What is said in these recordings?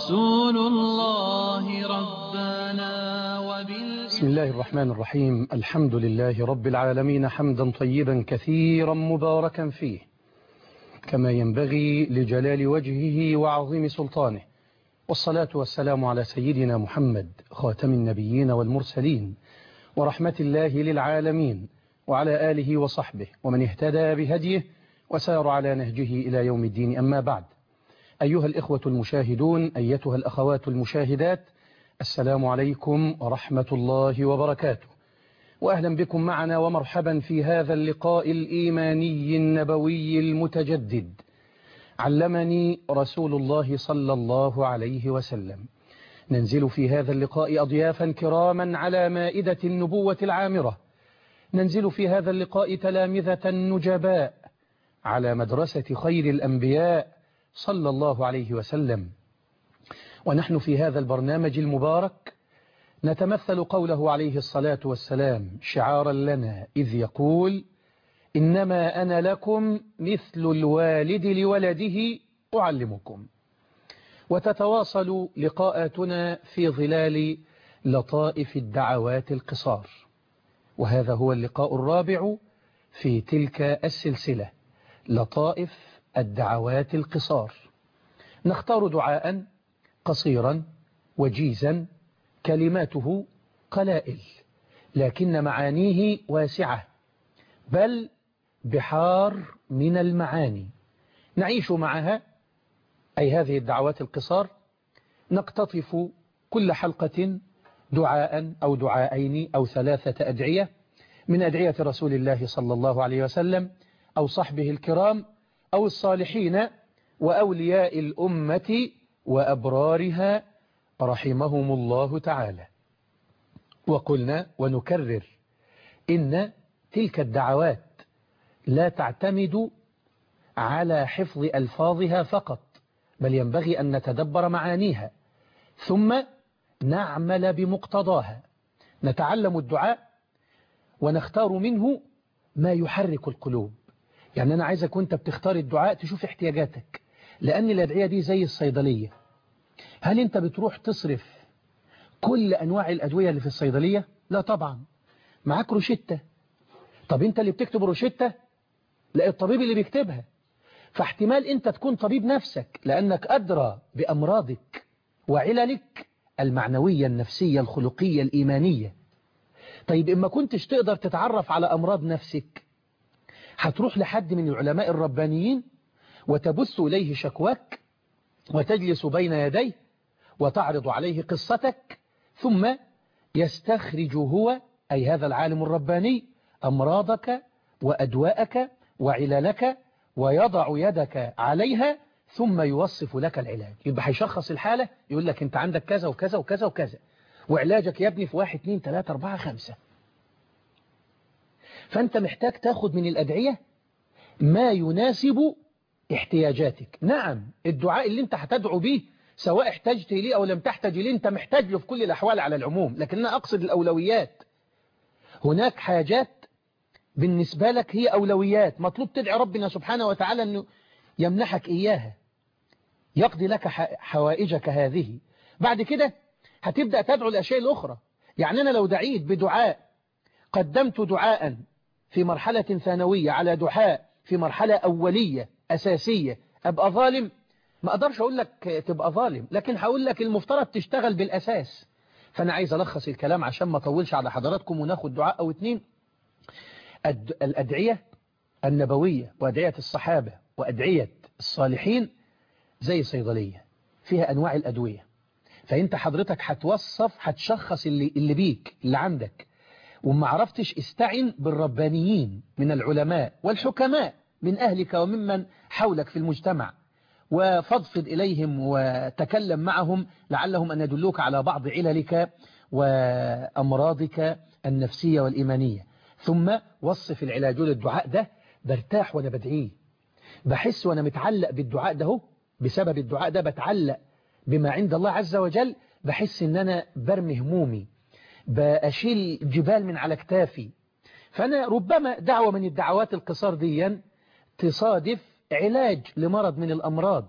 رسول الله ربنا بسم الله الرحمن الرحيم. الحمد لله رب العالمين، حمدا طيبا كثيرا مباركا فيه كما ينبغي لجلال وجهه وعظيم سلطانه، والصلاة والسلام على سيدنا محمد خاتم النبيين والمرسلين ورحمة الله للعالمين، وعلى آله وصحبه ومن اهتدى بهديه وسار على نهجه إلى يوم الدين. أما بعد، أيها الإخوة المشاهدون، أيتها الأخوات المشاهدات، السلام عليكم ورحمة الله وبركاته، وأهلا بكم معنا ومرحبا في هذا اللقاء الإيماني النبوي المتجدد. علمني رسول الله صلى الله عليه وسلم. ننزل في هذا اللقاء أضيافا كراما على مائدة النبوة العامرة، ننزل في هذا اللقاء تلامذة نجباء على مدرسة خير الأنبياء صلى الله عليه وسلم. ونحن في هذا البرنامج المبارك نتمثل قوله عليه الصلاة والسلام شعارا لنا إذ يقول: إنما أنا لكم مثل الوالد لولده أعلمكم. وتتواصل لقاءاتنا في ظلال لطائف الدعوات القصار، وهذا هو اللقاء الرابع في تلك السلسلة، لطائف الدعوات القصار. نختار دعاء قصيرا وجيزا كلماته قلائل، لكن معانيه واسعة، بل بحار من المعاني نعيش معها، أي هذه الدعوات القصار. نقتطف كل حلقة دعاء أو دعاءين أو ثلاثة أدعية من أدعية رسول الله صلى الله عليه وسلم أو صحبه الكرام أو الصالحين وأولياء الأمة وأبرارها رحمهم الله تعالى. وقلنا ونكرر إن تلك الدعوات لا تعتمد على حفظ ألفاظها فقط، بل ينبغي أن نتدبر معانيها ثم نعمل بمقتضاها. نتعلم الدعاء ونختار منه ما يحرك القلوب. يعني أنا عايزك وانت بتختار الدعاء تشوف احتياجاتك، لأن الأدعية دي زي الصيدلية. هل انت بتروح تصرف كل أنواع الأدوية اللي في الصيدلية؟ لا طبعا، معاك روشتة. طب انت اللي بتكتب روشتة؟ لا، الطبيب اللي بيكتبها. فاحتمال انت تكون طبيب نفسك لأنك أدرى بأمراضك وعللك المعنوية النفسية الخلقية الإيمانية. طيب إما كنتش تقدر تتعرف على أمراض نفسك، هتروح لحد من العلماء الربانيين وتبث إليه شكواك وتجلس بين يديه وتعرض عليه قصتك، ثم يستخرج هو، أي هذا العالم الرباني، أمراضك وأدواءك وعللك ويضع يدك عليها ثم يوصف لك العلاج. يبقى هيشخص الحالة، يقول لك انت عندك كذا وكذا وكذا وكذا، وعلاجك يا ابني في 1 2 3 4 5. فانت محتاج تاخد من الأدعية ما يناسب احتياجاتك. نعم، الدعاء اللي انت هتدعو به سواء احتجت ليه أو لم تحتج ليه انت محتاج له في كل الأحوال على العموم، لكن أنا أقصد الأولويات. هناك حاجات بالنسبة لك هي أولويات، مطلوب تدعي ربنا سبحانه وتعالى أنه يمنحك إياها، يقضي لك حوائجك هذه. بعد كده هتبدأ تدعو الأشياء الأخرى. يعني أنا لو دعيت بدعاء، قدمت دعاء في مرحلة ثانوية على دعاء في مرحلة أولية أساسية، أبقى ظالم؟ ما أقدرش أقول لك تبقى ظالم، لكن هقول لك المفترض تشتغل بالأساس. فأنا عايز ألخص الكلام عشان ما أطولش على حضراتكم وناخد دعاء أو اتنين. الأدعية النبوية وأدعية الصحابة وأدعية الصالحين زي صيدلية فيها أنواع الأدوية. فأنت حضرتك هتشخص اللي بيك اللي عندك، وما عرفتش استعن بالربانيين من العلماء والحكماء من أهلك وممن حولك في المجتمع، وفضفض إليهم وتكلم معهم لعلهم أن يدلوك على بعض عللك وأمراضك النفسية والإيمانية. ثم وصف العلاج. للدعاء ده برتاح وأنا بدعيه، بحس وأنا متعلق بالدعاء ده، بسبب الدعاء ده بتعلق بما عند الله عز وجل، بحس ان انا برمي همومي، بأشيل جبال من على كتافي. فأنا ربما دعوة من الدعوات القصار دي تصادف علاج لمرض من الأمراض،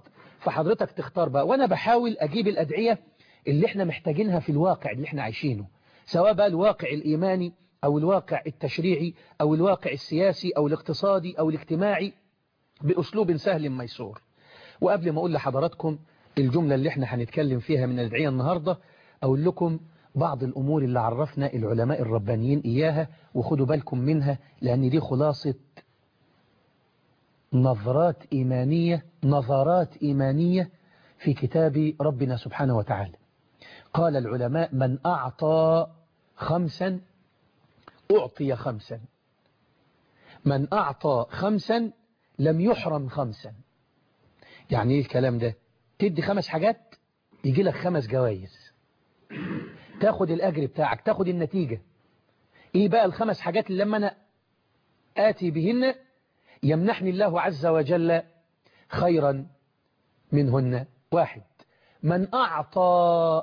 فحضرتك تختار بقى، وأنا بحاول أجيب الأدعية اللي احنا محتاجينها في الواقع اللي احنا عايشينه، سواء بقى الواقع الإيماني أو الواقع التشريعي أو الواقع السياسي أو الاقتصادي أو الاجتماعي، بأسلوب سهل ميسور. وقبل ما أقول لحضراتكم الجملة اللي احنا هنتكلم فيها من الأدعية النهاردة، أقول لكم بعض الأمور اللي عرفنا العلماء الربانيين إياها، وخدوا بالكم منها لأن دي خلاصة نظرات إيمانية في كتاب ربنا سبحانه وتعالى. قال العلماء: من أعطى 5 أعطي 5، من أعطى 5 لم يحرم 5. يعني إيه الكلام ده؟ تدي 5 حاجات يجي لك 5 جوائز، تاخد الأجر بتاعك، تاخد النتيجة. إيه بقى ال5 حاجات اللي لما أنا آتي بهن يمنحني الله عز وجل خيرا منهن؟ 1، من أعطى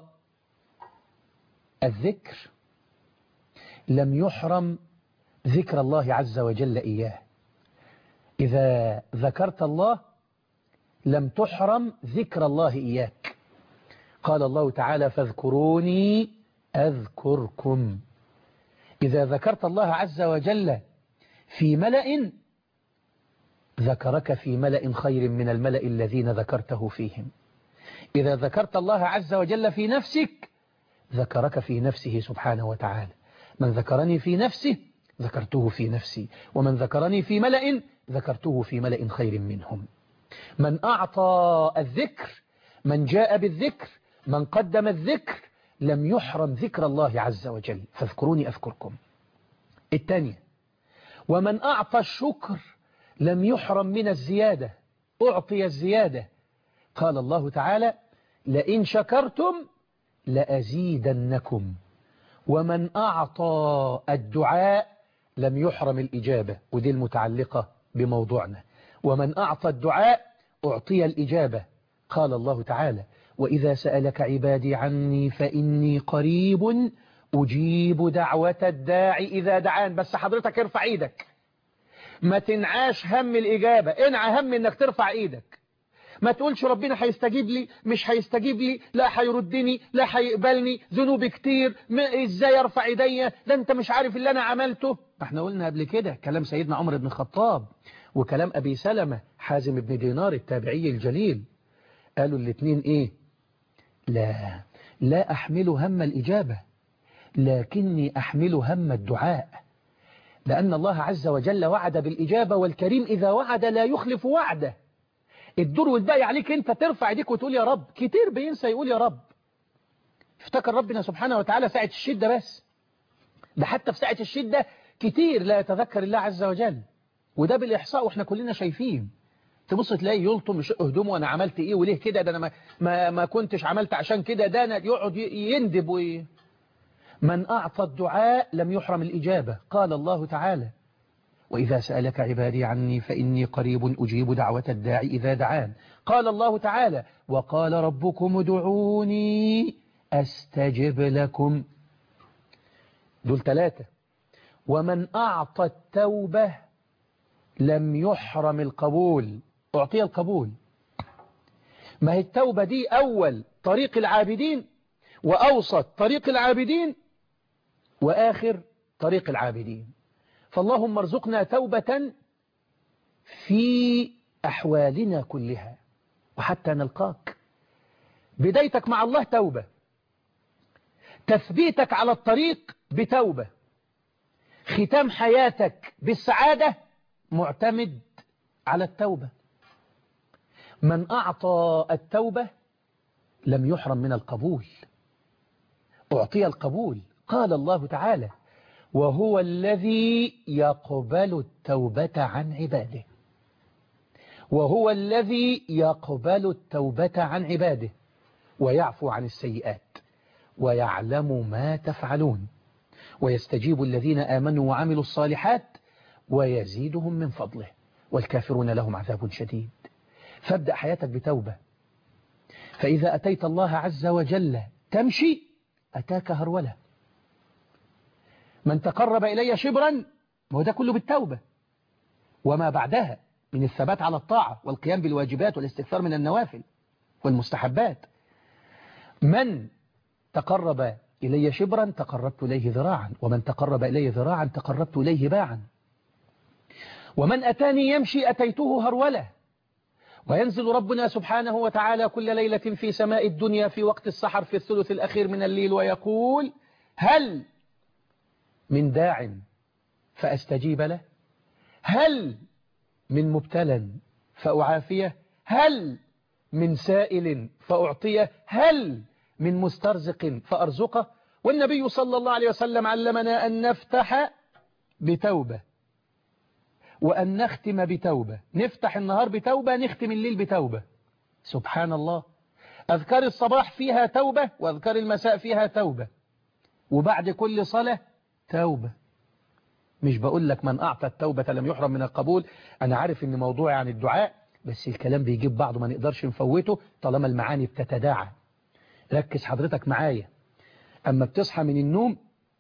الذكر لم يحرم ذكر الله عز وجل إياه. إذا ذكرت الله لم تحرم ذكر الله إياك. قال الله تعالى: فاذكروني أذكركم. إذا ذكرت الله عز وجل في ملأ ذكرك في ملأ خير من الملأ الذين ذكرته فيهم. إذا ذكرت الله عز وجل في نفسك ذكرك في نفسه سبحانه وتعالى. من ذكرني في نفسه ذكرته في نفسي، ومن ذكرني في ملأ ذكرته في ملأ خير منهم. من أعطى الذكر، من جاء بالذكر، من قدم الذكر، لم يحرم ذكر الله عز وجل. فاذكروني أذكركم. 2، ومن أعطى الشكر لم يحرم من الزيادة، أعطي الزيادة. قال الله تعالى: لئن شكرتم لأزيدنكم. ومن أعطى الدعاء لم يحرم الإجابة، ودي المتعلقة بموضوعنا. ومن أعطى الدعاء أعطي الإجابة. قال الله تعالى: وإذا سألك عبادي عني فإني قريب أجيب دعوة الداعي إذا دعان. بس حضرتك ارفع ايدك، ما تنعاش هم الإجابة، انعى هم انك ترفع ايدك. ما تقولش ربنا هيستجيب لي، مش هيستجيب لي، لا هيردني، لا هيقبلني، ذنوبي كتير، ازاي ارفع ايديا، ده انت مش عارف اللي انا عملته. احنا قلنا قبل كده كلام سيدنا عمر بن الخطاب وكلام أبي سلمة حازم بن دينار التابعي الجليل. قالوا الاثنين ايه؟ لا أحمل هم الإجابة لكني أحمل هم الدعاء، لأن الله عز وجل وعد بالإجابة، والكريم إذا وعد لا يخلف وعده. الدور والباقي عليك انت ترفع ايديك وتقول يا رب. كتير بينسى يقول يا رب. افتكر ربنا سبحانه وتعالى ساعة الشدة بس، ده حتى في ساعة الشدة كتير لا يتذكر الله عز وجل، وده بالإحصاء واحنا كلنا شايفين. تبص تلاقي يلطم يشق هدومه: وانا عملت ايه وليه كده، ده انا ما كنتش عملت عشان كده، ده انا يقعد يندب من أعطى الدعاء لم يحرم الإجابة. قال الله تعالى: وإذا سألك عبادي عني فإني قريب أجيب دعوة الداعي إذا دعان. قال الله تعالى: وقال ربكم ادعوني أستجب لكم. دول 3. ومن أعطى التوبة لم يحرم القبول، أعطي القبول. ما هي التوبة دي أول طريق العابدين، وأوسط طريق العابدين، وآخر طريق العابدين. فاللهم ارزقنا توبة في أحوالنا كلها وحتى نلقاك. بدايتك مع الله توبة، تثبيتك على الطريق بتوبة، ختام حياتك بالسعادة معتمد على التوبة. من أعطى التوبة لم يحرم من القبول، أعطي القبول. قال الله تعالى: وهو الذي يقبل التوبة عن عباده. وهو الذي يقبل التوبة عن عباده ويعفو عن السيئات ويعلم ما تفعلون ويستجيب الذين آمنوا وعملوا الصالحات ويزيدهم من فضله والكافرون لهم عذاب شديد. فابدأ حياتك بتوبة، فإذا أتيت الله عز وجل تمشي أتاك هرولة. من تقرب إلي شبرا، وهو ده كله بالتوبة وما بعدها من الثبات على الطاعة والقيام بالواجبات والاستكثار من النوافل. والمستحبات. من تقرب إلي شبرا تقربت إليه ذراعا، ومن تقرب إلي ذراعا تقربت إليه باعا، ومن أتاني يمشي أتيته هرولة. وينزل ربنا سبحانه وتعالى كل ليلة في سماء الدنيا في وقت السحر في الثلث الأخير من الليل ويقول: هل من داع فأستجيب له؟ هل من مبتلى فأعافيه؟ هل من سائل فأعطيه؟ هل من مسترزق فأرزقه؟ والنبي صلى الله عليه وسلم علمنا أن نفتح بتوبة وأن نختم بتوبة. نفتح النهار بتوبة، نختم الليل بتوبة. سبحان الله. أذكار الصباح فيها توبة، وأذكار المساء فيها توبة، وبعد كل صلاة توبة. مش بقول لك من أعطى التوبة لم يحرم من القبول. أنا عارف إن موضوعي عن الدعاء، بس الكلام بيجيب بعضه ما نقدرش نفوته طالما المعاني بتتداعى. ركز حضرتك معايا. أما بتصحى من النوم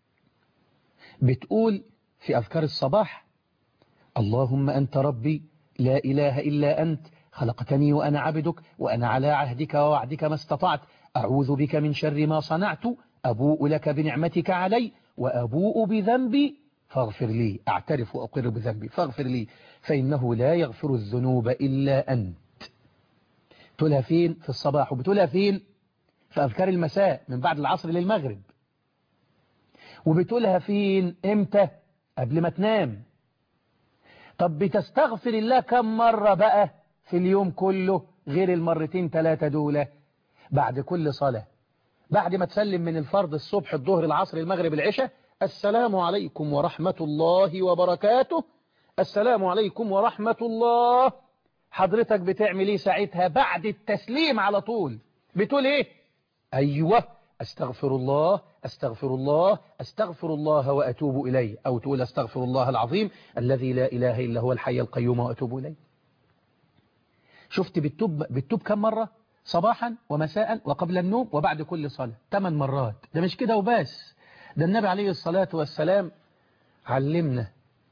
بتقول في أذكار الصباح: اللهم أنت ربي لا إله إلا أنت، خلقتني وأنا عبدك، وأنا على عهدك ووعدك ما استطعت، أعوذ بك من شر ما صنعت، أبوء لك بنعمتك علي وأبوء بذنبي فاغفر لي. أعترف وأقر بذنبي فاغفر لي، فإنه لا يغفر الذنوب إلا أنت. تقولها فين في الصباح، وبتقولها فين في أذكار المساء من بعد العصر للمغرب، وبتقولها فين امتى قبل ما تنام. طب بتستغفر الله كم مرة بقى في اليوم كله غير المرتين 3 دول؟ بعد كل صلاة، بعد ما تسلم من الفرض الصبح الظهر العصر المغرب العشاء: السلام عليكم ورحمة الله وبركاته، السلام عليكم ورحمة الله. حضرتك بتعمل ايه ساعتها بعد التسليم على طول؟ بتقول ايه؟ ايوه، استغفر الله استغفر الله استغفر الله واتوب اليه، او تقول استغفر الله العظيم الذي لا اله الا هو الحي القيوم واتوب اليه. شفت بتتوب كم مرة؟ صباحا ومساء وقبل النوم وبعد كل صلاة 8 مرات. ده مش كده وبس، ده النبي عليه الصلاة والسلام علمنا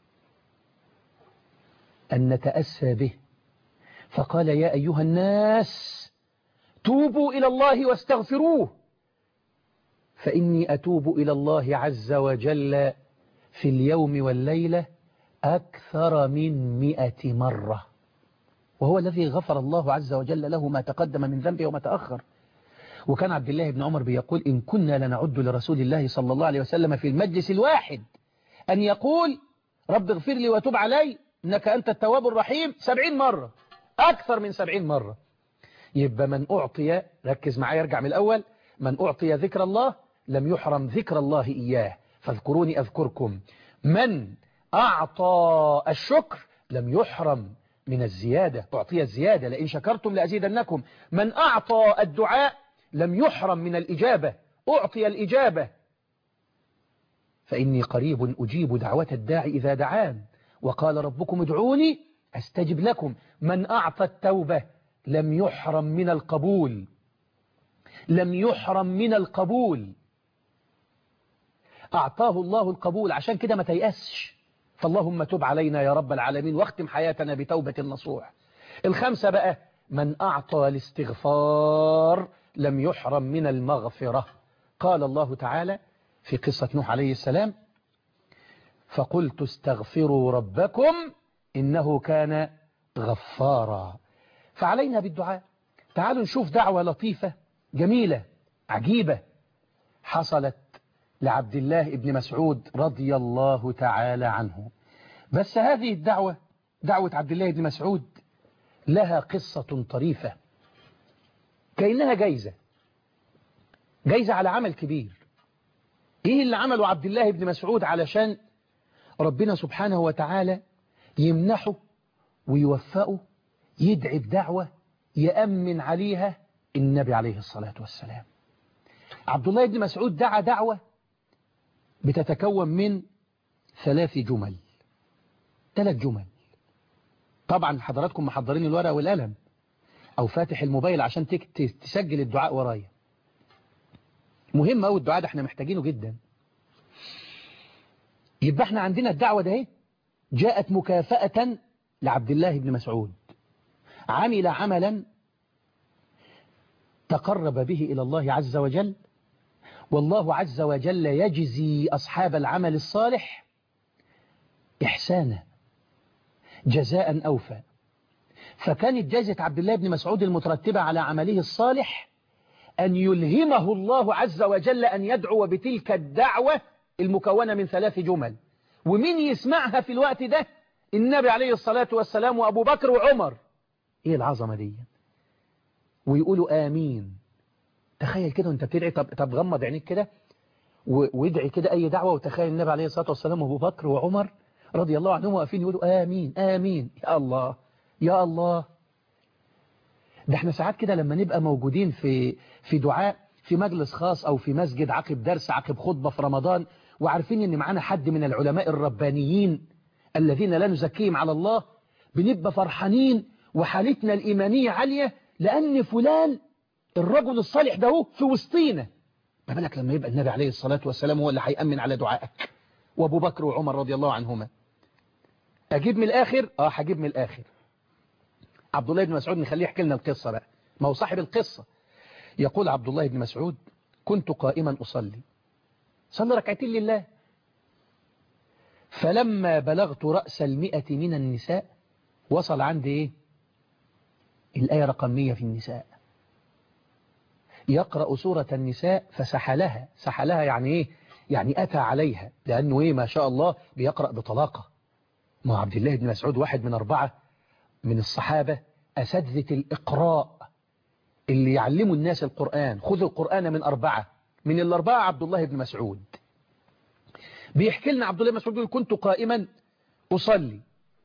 أن نتأسى به، فقال: يا أيها الناس توبوا إلى الله واستغفروه، فإني أتوب إلى الله عز وجل في اليوم والليلة أكثر من 100 مرة، وهو الذي غفر الله عز وجل له ما تقدم من ذنبه وما تأخر. وكان عبد الله بن عمر بيقول: إن كنا لنعد لرسول الله صلى الله عليه وسلم في المجلس الواحد أن يقول رب اغفر لي وتب علي إنك أنت التواب الرحيم 70 مرة، أكثر من 70 مرة. يبقى من أعطي، ركز معايا ارجع من الأول، من أعطي ذكر الله لم يحرم ذكر الله إياه، فاذكروني أذكركم. من أعطى الشكر لم يحرم من الزيادة، أعطي الزيادة، لئن شكرتم لأزيدنكم. من أعطى الدعاء لم يحرم من الإجابة، أعطي الإجابة. فإني قريب أجيب دعوة الداعي إذا دعان، وقال ربكم ادعوني أستجب لكم. من أعطى التوبة لم يحرم من القبول، لم يحرم من القبول، أعطاه الله القبول. عشان كده ما تيأسش، فاللهم تب علينا يا رب العالمين، واختم حياتنا بتوبة نصوح. 5 بقى: من أعطى الاستغفار لم يحرم من المغفرة. قال الله تعالى في قصة نوح عليه السلام: فقلت استغفروا ربكم إنه كان غفارا. فعلينا بالدعاء. تعالوا نشوف دعوة لطيفة جميلة عجيبة حصلت لعبد الله بن مسعود رضي الله تعالى عنه. بس هذه الدعوة، دعوة عبد الله بن مسعود، لها قصة طريفة، كأنها جايزة على عمل كبير. ايه اللي عمله عبد الله بن مسعود علشان ربنا سبحانه وتعالى يمنحه ويوفقه يدعي بدعوة يأمن عليها النبي عليه الصلاة والسلام؟ عبد الله بن مسعود دعا دعوة بتتكون من 3 جمل، 3 جمل. طبعا حضراتكم محضرين الورقة والقلم أو فاتح الموبايل عشان تسجل الدعاء ورايا. مهم أوي الدعاء ده، احنا محتاجينه جدا. يبقى احنا عندنا الدعوة ده جاءت مكافأة لعبد الله بن مسعود. عمل عملا تقرب به إلى الله عز وجل، والله عز وجل يجزي أصحاب العمل الصالح إحسانا جزاء أوفى. فكانت جائزة عبد الله بن مسعود المترتبة على عمله الصالح أن يلهمه الله عز وجل أن يدعو بتلك الدعوة المكونة من 3 جمل. ومين يسمعها في الوقت ده؟ النبي عليه الصلاة والسلام وأبو بكر وعمر. إيه العظمة دي؟ ويقولوا آمين. تخيل كده وانت بتدعي. طب غمض عينيك كده وادعي كده أي دعوة، وتخيل النبي عليه الصلاة والسلام وأبو بكر وعمر رضي الله عنهم واقفين يقولوا آمين آمين. يا الله يا الله. ده احنا ساعات كده لما نبقى موجودين في دعاء في مجلس خاص أو في مسجد عقب درس عقب خطبة في رمضان، وعارفين ان معانا حد من العلماء الربانيين الذين لا نزكيهم على الله، بنبقى فرحانين وحالتنا الإيمانية عالية لأن فلان الرجل الصالح ده هو في وسطينا. ما بالك لما يبقى النبي عليه الصلاة والسلام هو اللي هيأمن على دعائك، وأبو بكر وعمر رضي الله عنهما. أجيب من الآخر؟ هجيب من الآخر. عبد الله بن مسعود نخليه يحكي لنا القصة بقى، ما هو صاحب القصة. يقول عبد الله بن مسعود: كنت قائما أصلي، صلي ركعتين لله، فلما بلغت رأس 100 من النساء، وصل عندي إيه؟ الآية رقم 100 في النساء، يقرأ سورة النساء فسحلها. سحلها يعني إيه؟ يعني أتى عليها، لأنه إيه ما شاء الله بيقرأ بطلاقة. ما عبد الله بن مسعود واحد من 4 من الصحابة أساتذة الإقراء اللي يعلموا الناس القرآن. خذوا القرآن من 4، من ال4 عبد الله بن مسعود. بيحكي لنا عبد الله بن مسعود يقول: كنت قائما أصلي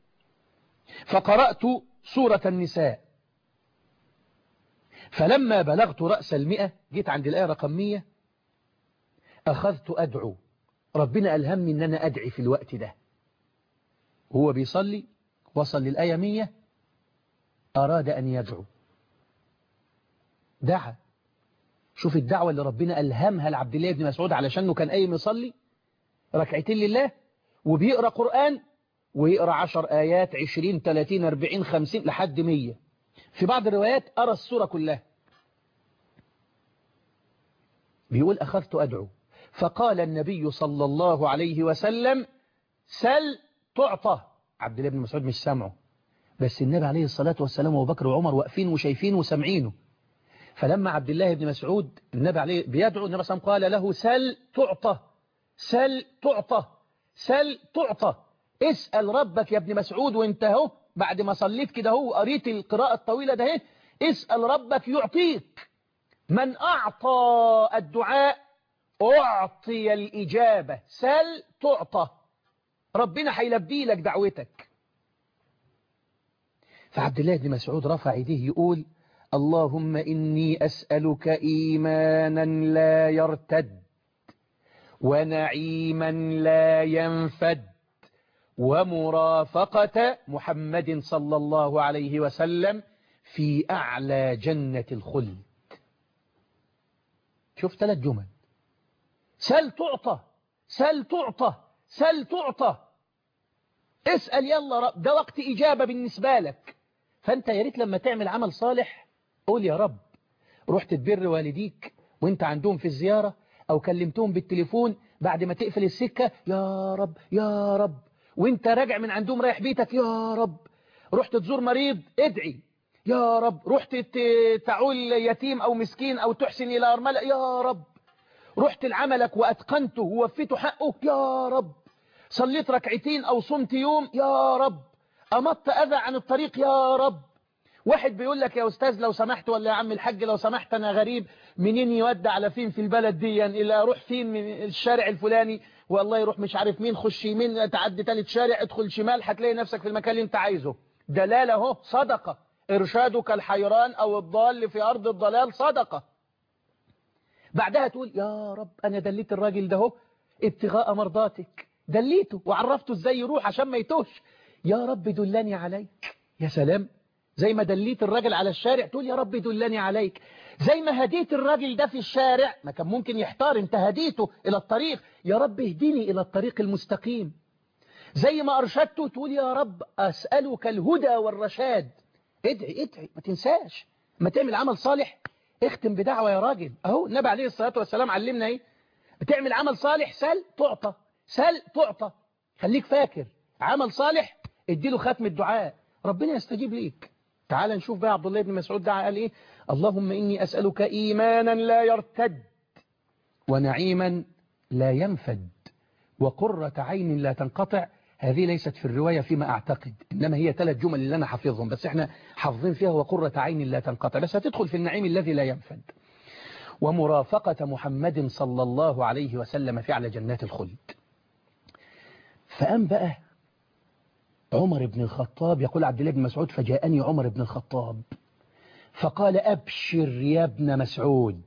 فقرأت سورة النساء، فلما بلغت رأس 100، جيت عند الآية رقم 100، أخذت أدعو. ربنا ألهمني أن أنا أدعي في الوقت ده. هو بيصلي وصل للآية 100، أراد أن يدعو، دعا. شوف الدعوة اللي ربنا ألهمها لعبد الله بن مسعود علشانه كان قايم يصلي ركعتين لله وبيقرأ قرآن، ويقرأ 10 آيات 20 30 40 50 لحد 100. في بعض الروايات أرى السورة كلها. بيقول: أخذت أدعو فقال النبي صلى الله عليه وسلم: سل تعطى. عبد الله بن مسعود مش سامعه، بس النبي عليه الصلاة والسلام وأبو بكر وعمر واقفين وشايفين وسامعينه. فلما عبد الله بن مسعود النبي عليه بيدعو، النبي صلى الله عليه وسلم قال له: سل تعطى، سل تعطى، سل تعطى. اسأل ربك يا ابن مسعود، وانت اهو بعد ما صليت كده اهو قريت القراءة الطويلة ده اهي، اسأل ربك يعطيك. من أعطى الدعاء أعطي الإجابة. سل تعطى، ربنا هيلبي لك دعوتك. فعبد الله بن مسعود رفع يديه يقول: اللهم إني أسألك إيمانا لا يرتد، ونعيما لا ينفد، ومرافقة محمد صلى الله عليه وسلم في أعلى جنة الخلد. شوف 3 جمل: سل تعطى، سل تعطى، سل تعطى. اسأل يلا رب، ده وقت إجابة بالنسبة لك. فأنت يا ريت لما تعمل عمل صالح قول: يا رب، رحت تبر والديك وانت عندهم في الزيارة، أو كلمتهم بالتليفون بعد ما تقفل السكة: يا رب يا رب. وانت راجع من عندهم رايح بيتك: يا رب. رحت تزور مريض، ادعي: يا رب. رحت تعول يتيم أو مسكين أو تحسن إلى أرملة: يا رب. رحت لعملك وأتقنته ووفيته حقه: يا رب. صليت ركعتين أو صمت يوم: يا رب. أمطت أذى عن الطريق: يا رب. واحد بيقول لك: يا أستاذ لو سمحت، ولا يا عم الحاج لو سمحت، أنا غريب، منين يودع على فين في البلد دي، إلى أروح فين من الشارع الفلاني، والله يروح مش عارف مين، خش يمين تعدي 3 شارع، ادخل شمال، هتلاقي نفسك في المكان اللي انت عايزه. دلالة اهو، صدقة. إرشادك الحيران أو الضال في أرض الضلال صدقة. بعدها تقول: يا رب أنا دليت الراجل ده اهو ابتغاء مرضاتك، دليته وعرفته ازاي يروح عشان ما يتوهش، يا رب دلني عليك. يا سلام. زي ما دليت الراجل على الشارع تقول: يا رب دلني عليك. زي ما هديت الراجل ده في الشارع، ما كان ممكن يحتار، انت هديته إلى الطريق، يا رب اهدني إلى الطريق المستقيم. زي ما أرشدته تقول: يا رب أسألك الهدى والرشاد. ادعي ادعي، ما تنساش. ما تعمل عمل صالح اختم بدعوة يا راجل. اهو النبي عليه الصلاة والسلام علمنا ايه؟ بتعمل عمل صالح سل تعطى، سل تعطى. خليك فاكر عمل صالح اديله ختم الدعاء ربنا يستجيب ليك. تعال نشوف بقى عبد الله بن مسعود دعا قال ايه؟ اللهم إني أسألك إيمانا لا يرتد، ونعيما لا ينفد، وقرة عين لا تنقطع. هذه ليست في الرواية فيما أعتقد، إنما هي 3 جمل اللي أنا حافظهم، بس إحنا حافظين فيها وقرة عين لا تنقطع، بس هتدخل في النعيم الذي لا ينفد. ومرافقة محمد صلى الله عليه وسلم في أعلى جنات الخلد. فقام بقى عمر بن الخطاب، يقول عبد الله بن مسعود فجاءني عمر بن الخطاب فقال أبشر يا ابن مسعود،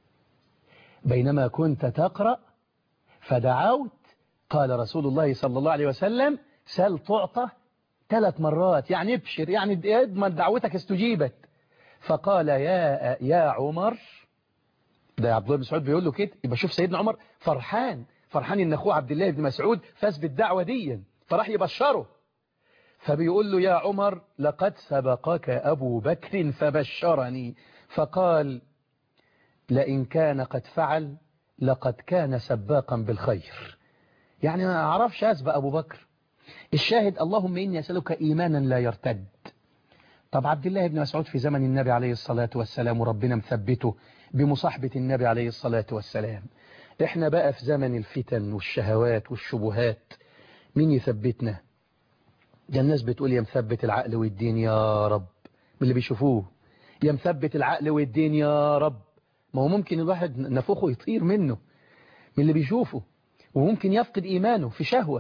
بينما كنت تقرأ فدعوت قال رسول الله صلى الله عليه وسلم سل تعطى 3 مرات، يعني ابشر، يعني اضمن دعوتك استجيبت. فقال يا عمر، ده عبد الله بن مسعود بيقول له كده، يبقى شوف سيدنا عمر فرحان ان اخوه عبد الله بن مسعود فاز بالدعوه دي، فراح يبشره. فبيقول له يا عمر لقد سبقك ابو بكر فبشرني، فقال لئن كان قد فعل لقد كان سباقا بالخير، يعني ما اعرفش اسبق ابو بكر. الشاهد اللهم اني اسالك ايمانا لا يرتد. طب عبد الله بن مسعود في زمن النبي عليه الصلاة والسلام وربنا مثبته بمصاحبة النبي عليه الصلاة والسلام. احنا بقى في زمن الفتن والشهوات والشبهات، مين يثبتنا؟ ده الناس بتقول يا مثبت العقل والدين يا رب، من اللي بيشوفوه يا مثبت العقل والدين يا رب. ما هو ممكن الواحد نفخه يطير منه من اللي بيشوفه، وممكن يفقد إيمانه في شهوة.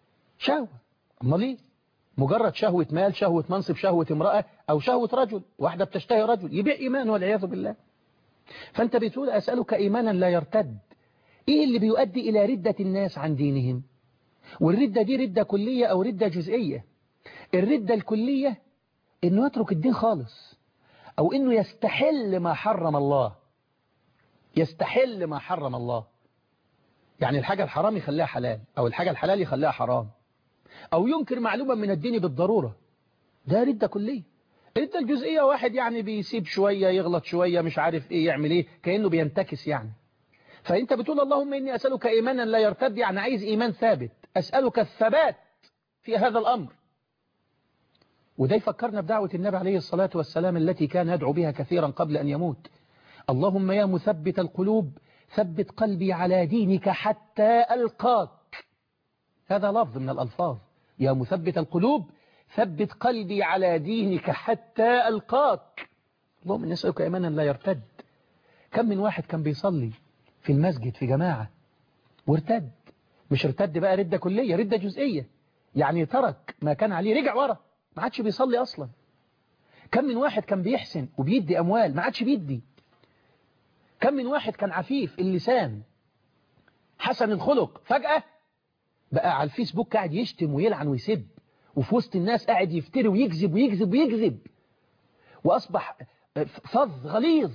أمال ليه؟ مجرد شهوة مال، شهوة منصب، شهوة امرأة، أو شهوة رجل، واحدة بتشتهي رجل يبيع إيمانه والعياذ بالله. فأنت بتقول أسألك إيمانا لا يرتد. إيه اللي بيؤدي إلى ردة الناس عن دينهم؟ والردة دي ردة كلية أو ردة جزئية. الردة الكلية إنه يترك الدين خالص، أو إنه يستحل ما حرم الله. يستحل ما حرم الله، يعني الحاجة الحرام يخليها حلال، أو الحاجة الحلال يخليها حرام، أو ينكر معلومة من الدين بالضرورة. ده ردة كلية. الردة الجزئية واحد يعني بيسيب شوية، يغلط شوية، مش عارف إيه يعمل إيه، كأنه بينتكس يعني. فأنت بتقول اللهم إني أسألك إيمانا لا يرتد، يعني عايز إيمان ثابت، أسألك الثبات في هذا الأمر. وده يفكرنا بدعوة النبي عليه الصلاة والسلام التي كان يدعو بها كثيرا قبل أن يموت. اللهم يا مثبت القلوب ثبت قلبي على دينك حتى ألقاك. هذا لفظ من الألفاظ، يا مثبت القلوب ثبت قلبي على دينك حتى ألقاك. اللهم إني أسألك إيمانا لا يرتد. كم من واحد كان بيصلي في المسجد في جماعة وارتد، مش ارتد بقى ردة كلية، ردة جزئية، يعني ترك ما كان عليه، رجع ورا، ما عادش بيصلي أصلا. كم من واحد كان بيحسن وبيدي أموال، ما عادش بيدي. كم من واحد كان عفيف اللسان حسن الخلق، فجأة بقى على الفيسبوك قاعد يشتم ويلعن ويسب، وفي وسط الناس قاعد يفتري ويكذب ويكذب ويكذب، وأصبح فظ غليظ.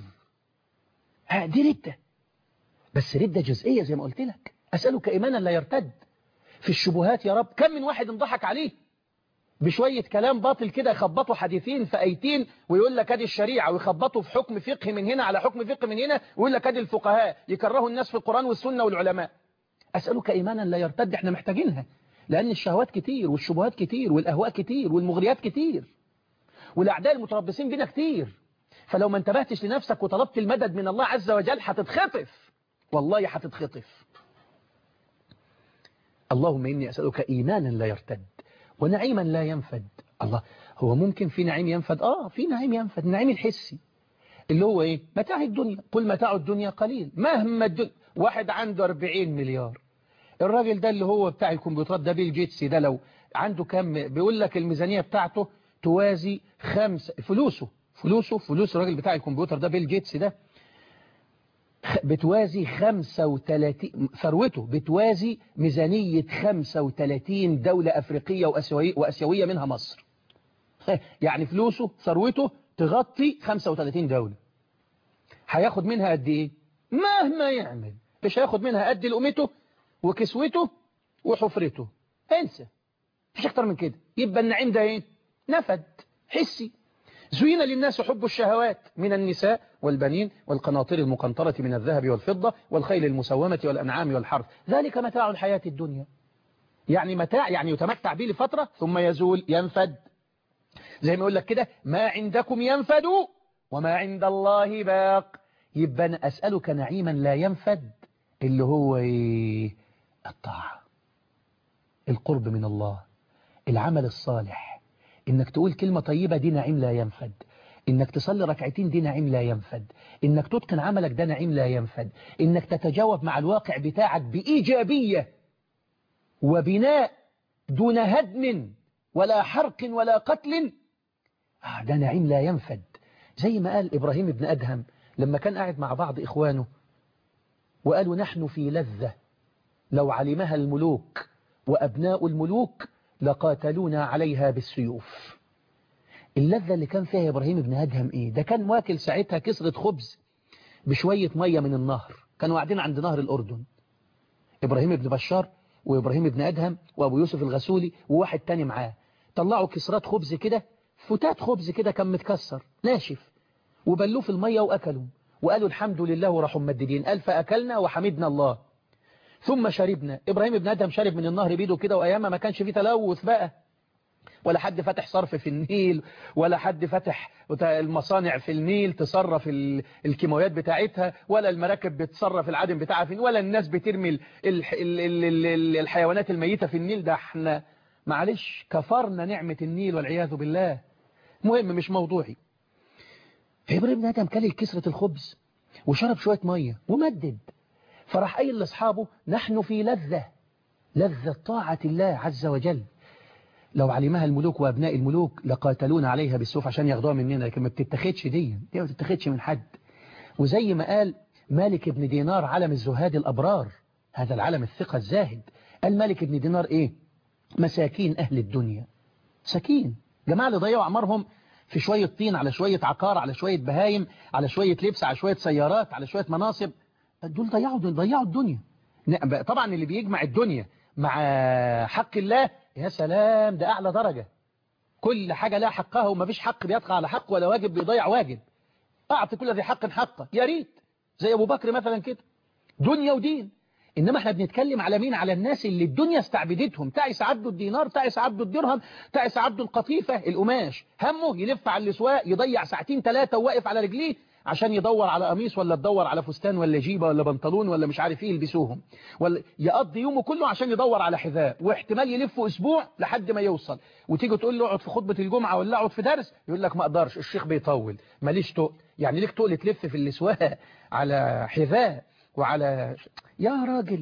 دي ردة، بس ردة جزئية زي ما قلت لك. أسألك إيمانا لا يرتد. في الشبهات يا رب، كم من واحد انضحك عليه بشوية كلام باطل كده، يخبطوا حديثين في آيتين ويقول لك ادي الشريعة، ويخبطوا في حكم فقه من هنا على حكم فقه من هنا، ويقول لك ادي الفقهاء، يكرهوا الناس في القرآن والسنة والعلماء. أسألك إيمانا لا يرتد، احنا محتاجينها، لأن الشهوات كتير والشبهات كتير والأهواء كتير والمغريات كتير والأعداء المتربصين بنا كتير. فلو ما انتبهتش لنفسك وطلبت المدد من الله عز وجل هتتخطف، والله هتتخطف. اللهم إني أسألك إيمانا لا يرتد ونعيما لا ينفد. الله، هو ممكن في نعيم ينفد؟ في نعيم ينفد، النعيم الحسي اللي هو ايه؟ متاع الدنيا. قل متاع الدنيا قليل مهما الدنيا. واحد عنده 40 مليار، الراجل ده اللي هو بتاع الكمبيوترات ده بيل جيتس ده، لو عنده كم بيقول لك الميزانية بتاعته توازي فلوس الراجل بتاع الكمبيوتر ده بيل جيتس ده بتوازي 35 ثروته، بتوازي ميزانية 35 دولة أفريقية وأسيوية منها مصر. يعني فلوسه ثروته تغطي 35 دولة. هياخد منها قد ايه؟ مهما يعمل مش هياخد منها قد لقمته وكسوته وحفرته. انسى، مفيش اكتر من كده. يبقى النعيم ده ايه؟ نفد حسي. زين للناس حب الشهوات من النساء والبنين والقناطر المقنطرة من الذهب والفضة والخيل المسومة والأنعام والحرث ذلك متاع الحياة الدنيا. يعني متاع، يعني يتمتع به لفترة ثم يزول ينفد. زي ما يقول لك كده ما عندكم ينفد وما عند الله باق. يبقى أنا أسألك نعيما لا ينفد اللي هو الطاعة، القرب من الله، العمل الصالح، إنك تقول كلمة طيبة دي نعيم لا ينفد، إنك تصلي ركعتين دي نعيم لا ينفد، إنك تتقن عملك ده نعيم لا ينفد، إنك تتجاوب مع الواقع بتاعك بإيجابية وبناء دون هدم ولا حرق ولا قتل، ده نعيم لا ينفد. زي ما قال إبراهيم بن أدهم لما كان قاعد مع بعض إخوانه وقالوا نحن في لذة لو علمها الملوك وأبناء الملوك لقاتلونا عليها بالسيوف. اللذة اللي كان فيها إبراهيم بن أدهم إيه؟ ده كان واكل ساعتها كسرة خبز بشوية مية من النهر، كانوا قاعدين عند نهر الأردن، إبراهيم بن بشار وإبراهيم بن أدهم وأبو يوسف الغسولي وواحد تاني معاه، طلعوا كسرات خبز كده، فتات خبز كده كان متكسر ناشف، وبلوه في المية وأكلوا وقالوا الحمد لله وراحوا ممددين، قال فأكلنا وحمدنا الله ثم شربنا. إبراهيم بن أدهم شرب من النهر بيده كده، وأيامها ما كانش فيه تلوث بقى، ولا حد فتح صرف في النيل، ولا حد فتح المصانع في النيل تصرف الكيماويات بتاعتها، ولا المراكب بتصرف العدم بتاعها في النيل، ولا الناس بترمي الحيوانات الميتة في النيل. ده احنا معلش كفرنا نعمة النيل والعياذ بالله. مهم مش موضوعي. إبراهيم بن أدهم كل كسرة الخبز وشرب شوية مية ومدد، فراح قايل لاصحابه نحن في لذة طاعة الله عز وجل لو علمها الملوك وأبناء الملوك لقاتلون عليها بالسيوف عشان ياخدوها مننا، لكن ما بتتخدش دي ما بتتخدش من حد. وزي ما قال مالك بن دينار علم الزهاد الأبرار، هذا العلم الثقة الزاهد، قال مالك بن دينار إيه؟ مساكين أهل الدنيا. سكين جماعة اللي ضيعوا أعمارهم في شوية طين على شوية عقار على شوية بهايم على شوية لبس على شوية سيارات على شوية مناصب، دول ضيعوا الدنيا. طبعا اللي بيجمع الدنيا مع حق الله يا سلام ده أعلى درجة، كل حاجة لها حقها وما فيش حق بيطغى على حق ولا واجب بيضيع واجب. أعطي كل ذي حق حقه، يا ريت زي أبو بكر مثلا كده، دنيا ودين. إنما احنا بنتكلم على مين؟ على الناس اللي الدنيا استعبدتهم، تعس عبده الدينار، تعس عبده الدرهم، تعس عبده القطيفة القماش، همه يلف على الأسواق يضيع ساعتين ثلاثة وواقف على رجليه عشان يدور على قميص ولا تدور على فستان ولا جيبة ولا بنطلون ولا مش عارف ايه يلبسوهم، ولا يقضي يومه كله عشان يدور على حذاء، واحتمال يلف أسبوع لحد ما يوصل، وتيجي تقول له اقعد في خطبة الجمعة ولا اقعد في درس يقول لك ما اقدرش الشيخ بيطول ماليش تقل. يعني ليك تقل تلف في الأسواق على حذاء وعلى يا راجل.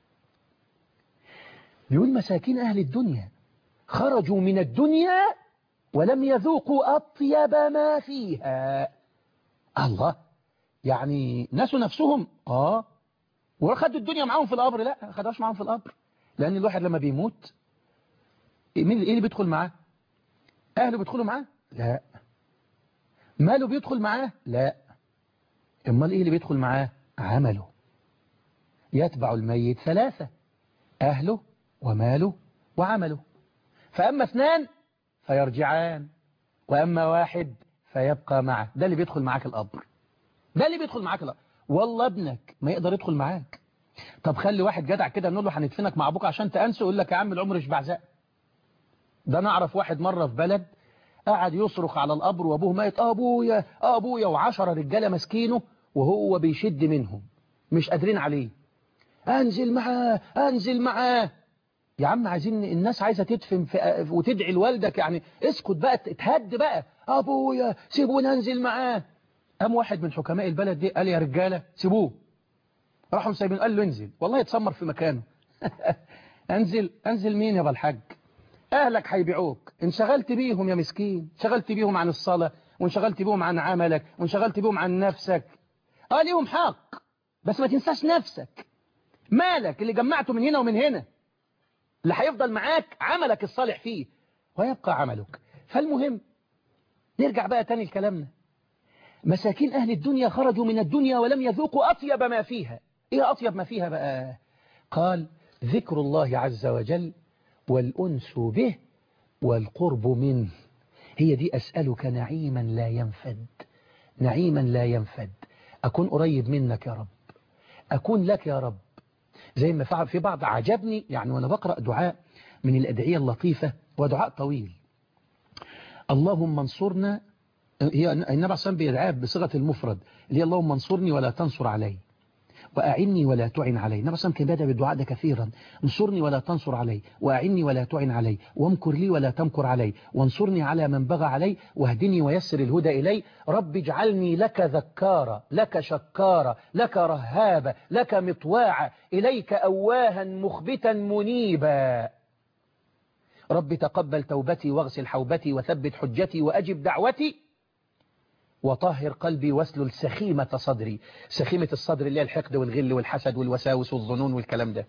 بيقول مساكين أهل الدنيا خرجوا من الدنيا ولم يذوقوا أطيب ما فيها. الله، يعني نسوا نفسهم وخدوا الدنيا معاهم في القبر؟ لا ما خدوهاش معاهم في القبر، لأن الواحد لما بيموت مين اللي بيدخل معاه؟ أهله بيدخلوا معاه؟ لا. ماله بيدخل معاه؟ لا. امال ايه اللي بيدخل معاه؟ عمله. يتبع الميت ثلاثة: أهله وماله وعمله، فأما اثنان فيرجعان وأما واحد فيبقى معه. ده اللي بيدخل معاك القبر، ده اللي بيدخل معاك القبر. والله ابنك ما يقدر يدخل معاك. طب خلي واحد جدع كده نقول له هندفنك مع ابوك عشان تأنسه، يقول لك يا عم العمر يشبع زق. ده نعرف واحد مرة في بلد قعد يصرخ على القبر وابوه ميت، ابويا ابويا، و10 رجاله ماسكينه وهو بيشد منهم مش قادرين عليه، انزل معاه انزل معاه. يا عم عايزين الناس عايزه تدفن وتدعي لوالدك، يعني اسكت بقى اتهد بقى، ابويا سيبونا انزل معاه. قام واحد من حكماء البلد دي قال يا رجاله سيبوه، راحوا سايبين، قال له انزل، والله يتسمر في مكانه. انزل مين يا ابو الحاج؟ أهلك هيبيعوك، انشغلت بيهم يا مسكين، انشغلت بيهم عن الصلاة وانشغلت بيهم عن عملك وانشغلت بيهم عن نفسك. ليهم حق بس ما تنساش نفسك، مالك اللي جمعته من هنا ومن هنا، اللي هيفضل معاك عملك الصالح فيه ويبقى عملك. فالمهم نرجع بقى تاني لكلامنا. مساكين أهل الدنيا خرجوا من الدنيا ولم يذوقوا أطيب ما فيها. إيه أطيب ما فيها بقى؟ قال ذكر الله عز وجل والأنس به والقرب منه. هي دي أسألك نعيما لا ينفد، نعيما لا ينفد، أكون قريب منك يا رب، أكون لك يا رب. زي ما فعل في بعض عجبني يعني وأنا بقرأ دعاء من الأدعية اللطيفة ودعاء طويل. اللهم انصرنا، هي النبي عليه الصلاة والسلام بيدعاها بصيغة المفرد اللي هي اللهم انصرني ولا تنصر علي، وأعني ولا تعن علي. النبي صلى الله عليه وسلم كان بدأ بالدعاء ده كثيرا، انصرني ولا تنصر علي، وأعني ولا تعن علي، وامكر لي ولا تمكر علي، وانصرني على من بغى علي، واهدني ويسر الهدى إلي. رب اجعلني لك ذكارا، لك شكارا، لك رهابا، لك مطواعا، إليك أواها مخبتا منيبا. رب تقبل توبتي واغسل حوبتي وثبت حجتي وأجب دعوتي، وطهر قلبي واسلل سخيمة صدري. سخيمة الصدر اللي هي الحقد والغل والحسد والوساوس والظنون والكلام ده.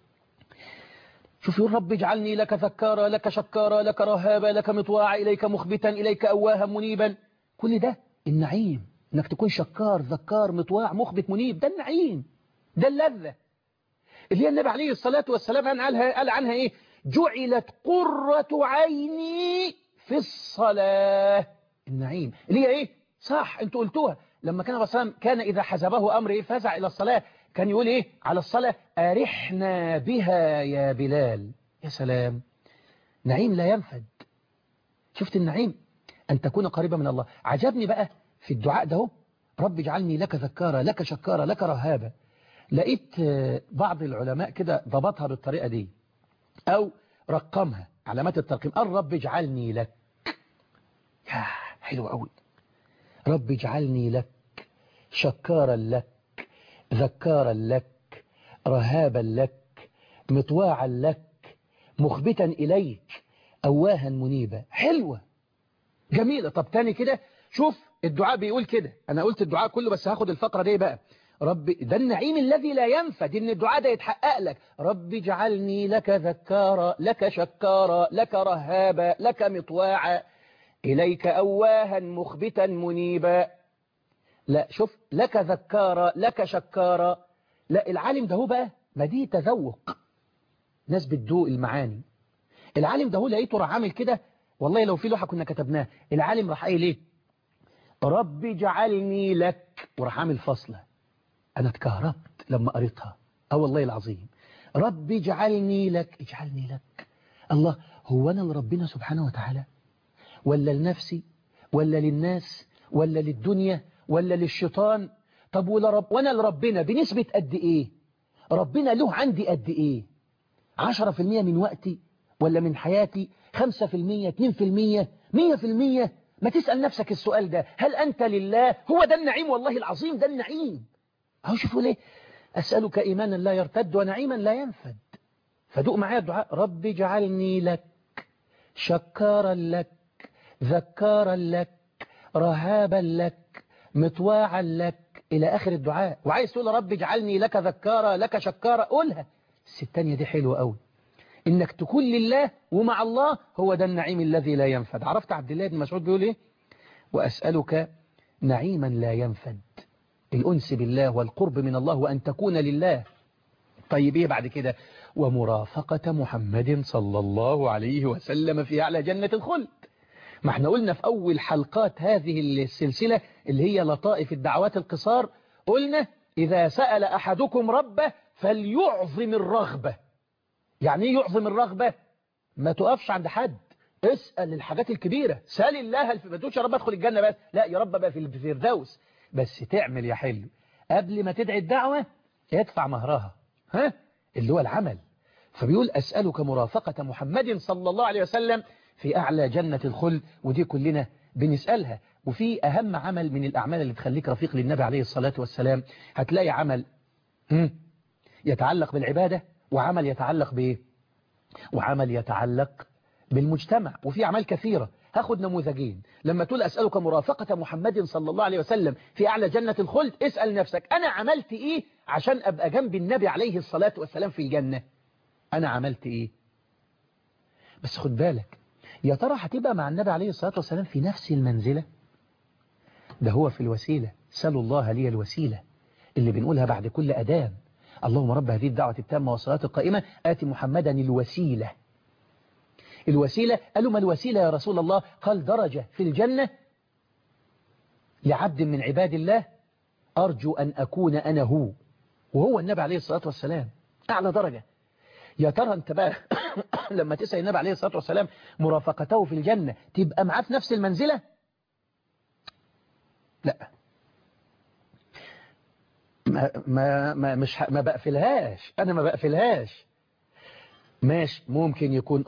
شوف يقول رب اجعلني لك ذكارا، لك شكارا، لك رهابا، لك مطواعا، إليك مخبتا، إليك أواها منيبا. كل ده النعيم، انك تكون شكار ذكار مطواع مخبت منيب، ده النعيم، ده اللذة اللي هي النبي عليه الصلاة والسلام قال عنها ايه؟ جعلت قرة عيني في الصلاة. النعيم اللي هي ايه؟ صح انتوا قلتوها لما كان الرسول صلى الله عليه وسلم كان إذا حزبه أمر فزع إلى الصلاة كان يقول ايه على الصلاة؟ أرحنا بها يا بلال. يا سلام، نعيم لا ينفد. شفت النعيم أن تكون قريبا من الله. عجبني بقى في الدعاء ده، رب اجعلني لك ذكارا، لك شكارا، لك رهابا. لقيت بعض العلماء كده ضبطها بالطريقة دي أو رقمها علامات الترقيم. قال رب اجعلني لك، يا حلو قوي، رب اجعلني لك شكارا لك، ذكارا لك، رهابا لك، مطواعا لك، مخبتا إليك، أواها منيبا. حلوة جميلة. طب تاني كده، شوف الدعاء بيقول كده. أنا قلت الدعاء كله بس هاخد الفقرة دي بقى. رب، ده النعيم الذي لا ينفد إن الدعاء ده يتحقق لك. رب اجعلني لك ذكارا، لك شكارا، لك رهابا، لك مطواعا، إليك أواها مخبتا منيبا. لا شوف، لك ذكارا، لك شكارا. لا العالم ده هو بقى، ما دي تذوق، ناس بتذوق المعاني. العالم ده هو لقيته راح عامل كده، والله لو في لوحة كنا كتبناها. العالم راح قايل ايه؟ رب اجعلني لك، وراح عامل فاصلة. انا اتكهربت لما قريتها، والله العظيم. رب اجعلني لك، اجعلني لك. الله، هو انا لربنا سبحانه وتعالى ولا لنفسي ولا للناس ولا للدنيا ولا للشيطان؟ طب وانا لربنا بنسبة قد ايه؟ ربنا له عندي قد ايه؟ 10% من وقتي ولا من حياتي؟ 5%، 2%، 100%؟ ما تسأل نفسك السؤال ده. هل أنت لله؟ هو ده النعيم، والله العظيم ده النعيم. أهو شوفوا ليه، أسألك إيمانا لا يرتد ونعيما لا ينفد. فدوق معايا الدعاء. رب اجعلني لك شكارا لك، ذكارا لك، رهابا لك، مطواعا لك، إلى آخر الدعاء. وعايز تقول رب اجعلني لك ذكارا، لك شكارا، قولها. الثانية دي حلوة قوي، إنك تكون لله ومع الله. هو ده النعيم الذي لا ينفد. عرفت عبد الله بن مسعود بيقول إيه؟ وأسألك نعيما لا ينفد، الأنس بالله والقرب من الله وأن تكون لله. طيب إيه بعد كده؟ ومرافقة محمد صلى الله عليه وسلم في أعلى جنة الخلد. ما احنا قلنا في أول حلقات هذه السلسلة اللي هي لطائف الدعوات القصار، قلنا إذا سأل أحدكم ربه فليعظم الرغبة. يعني ايه يعظم الرغبة؟ ما تقفش عند حد، اسأل الحاجات الكبيرة. سأل الله، ما تقولش يا رب ادخل الجنة بس، لا يا رب بقى في الفردوس. بس تعمل يا حلو قبل ما تدعي الدعوة ادفع مهرها، اللي هو العمل. فبيقول أسألك مرافقة محمد صلى الله عليه وسلم في أعلى جنة الخلد. ودي كلنا بنسألها. وفي أهم عمل من الأعمال اللي تخليك رفيق للنبي عليه الصلاة والسلام، هتلاقي عمل يتعلق بالعبادة، وعمل يتعلق بإيه؟ وعمل يتعلق بالمجتمع. وفي أعمال كثيرة. هاخد نموذجين. لما تقول أسألك مرافقة محمد صلى الله عليه وسلم في أعلى جنة الخلد، اسأل نفسك أنا عملت إيه عشان أبقى جنب النبي عليه الصلاة والسلام في الجنة؟ أنا عملت إيه؟ بس خد بالك، يا ترى هتبقى مع النبي عليه الصلاة والسلام في نفس المنزلة؟ ده هو في الوسيلة. سألوا الله لي الوسيلة اللي بنقولها بعد كل أذان. اللهم رب هذه الدعوة التامة والصلاة القائمة آت محمدا الوسيلة. الوسيلة. قالوا ما الوسيلة يا رسول الله؟ قال درجة في الجنة لعبد من عباد الله أرجو أن أكون أنا هو، وهو النبي عليه الصلاة والسلام أعلى درجة. يا ترى أنت بقى لما تسأل النبي عليه الصلاة والسلام مرافقته في الجنة تبقى معاه في نفس المنزلة؟ لا، ما بقفلهاش، أنا ما بقفلهاش. ماشي، ممكن يكون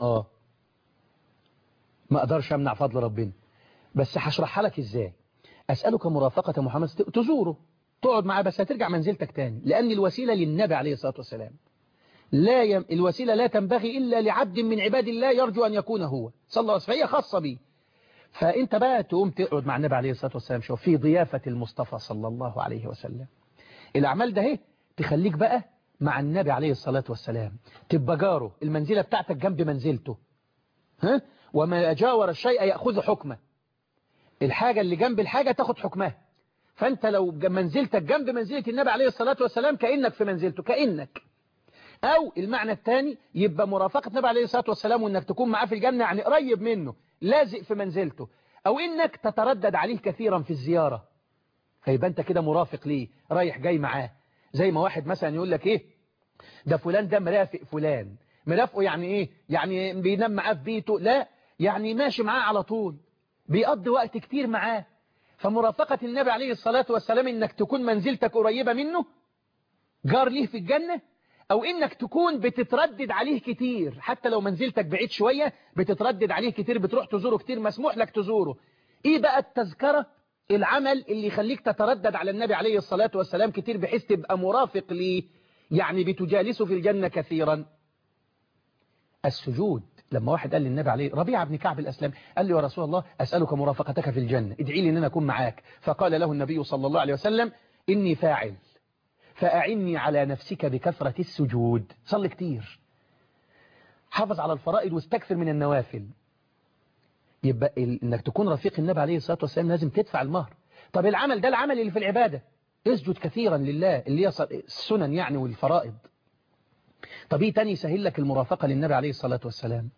ما أقدرش أمنع فضل ربنا، بس هشرحها لك إزاي. أسألك مرافقة محمد، تزوره تقعد معاه، بس هترجع منزلتك تاني، لأن الوسيلة للنبي عليه الصلاة والسلام. الوسيلة لا تنبغي إلا لعبد من عباد الله يرجو أن يكون هو صلى الله عليه وسلم، فهي خاصة بيه. فأنت بقى تقوم تقعد مع النبي عليه الصلاة والسلام، شوف في ضيافة المصطفى صلى الله عليه وسلم. الأعمال ده هي تخليك بقى مع النبي عليه الصلاة والسلام، تبقى جاره، المنزلة بتاعتك جنب منزلته، وما جاور الشيء يأخذ حكمه، الحاجة اللي جنب الحاجة تاخد حكمها. فأنت لو منزلتك جنب منزلة النبي عليه الصلاة والسلام كأنك في منزلته، كأنك. أو المعنى الثاني يبقى مرافقة النبي عليه الصلاة والسلام وإنك تكون معاه في الجنة، يعني قريب منه لازق في منزلته، أو إنك تتردد عليه كثيرا في الزيارة، فيبقى أنت كده مرافق ليه، رايح جاي معاه. زي ما واحد مثلا يقول لك إيه، ده فلان ده مرافق فلان. مرافقه يعني إيه؟ يعني بينام معاه في بيته؟ لا، يعني ماشي معاه على طول، بيقضي وقت كتير معاه. فمرافقة النبي عليه الصلاة والسلام إنك تكون منزلتك قريبة منه، جار ليه في الجنة، أو إنك تكون بتتردد عليه كتير، حتى لو منزلتك بعيد شوية بتتردد عليه كتير، بتروح تزوره كتير، مسموح لك تزوره. إيه بقى التذكرة، العمل اللي يخليك تتردد على النبي عليه الصلاة والسلام كتير بحيث تبقى مرافق ليه، يعني بتجالسه في الجنة كثيرا؟ السجود. لما واحد قال للنبي عليه، ربيعة بن كعب الأسلمي، قال له يا رسول الله أسألك مرافقتك في الجنة، ادعي لي أن أنا أكون معاك. فقال له النبي صلى الله عليه وسلم إني فاعل، فأعني على نفسك بكثرة السجود. صل كتير، حافظ على الفرائض واستكثر من النوافل. يبقى إنك تكون رفيق النبي عليه الصلاة والسلام لازم تدفع المهر. طب العمل ده، العمل اللي في العبادة، اسجد كثيرا لله، اللي هي السنن يعني والفرائض. طب ايه تاني يسهل لك المرافقة للنبي عليه الصلاة والسلام؟